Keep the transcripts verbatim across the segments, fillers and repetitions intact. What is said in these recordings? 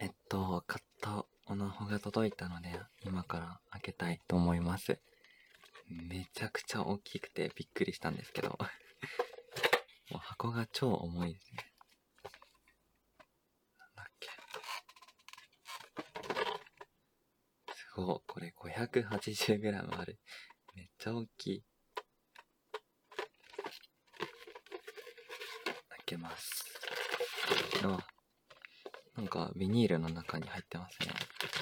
えっと、買ったおなほが届いたので、今から開けたいと思います。めちゃくちゃ大きくてびっくりしたんですけど、もう箱が超重いですね。なんだっけ。すごい、これ ごひゃくはちじゅうグラム ある。めっちゃ大きい。開けます。あ、なんかビニールの中に入ってますね。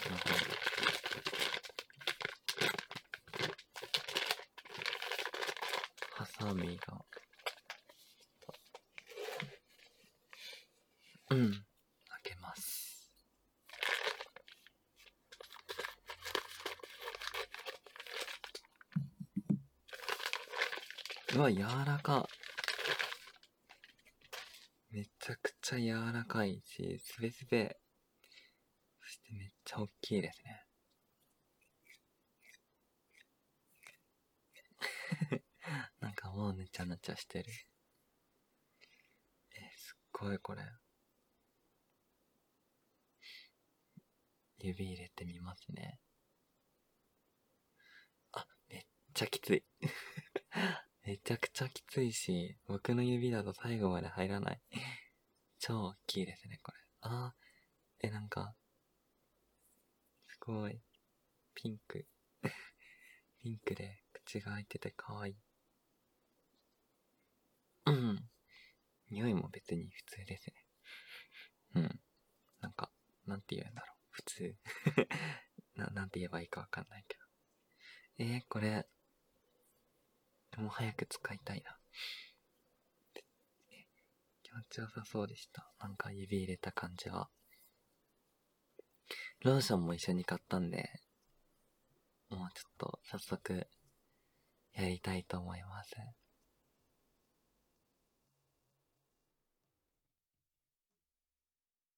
ハサミが、うん、開けます。うわ、柔らか。めちゃくちゃ柔らかいし、すべすべ。そしてめっちゃ大きいですね。なんかもうぬちゃぬちゃしてる。え、すっごいこれ。指入れてみますね。あ、めっちゃきつい。めちゃくちゃきついし、僕の指だと最後まで入らない。超大きいですね、これ。あー、え、なんか、すごい。ピンク。ピンクで口が開いてて可愛い。うん。匂いも別に普通ですね。うん。なんか、なんて言うんだろう。普通。な、なんて言えばいいかわかんないけど。えー、これ、もう早く使いたいな。気持ちよさそうでした。なんか指入れた感じは。ローションも一緒に買ったんで、もうちょっと早速やりたいと思います。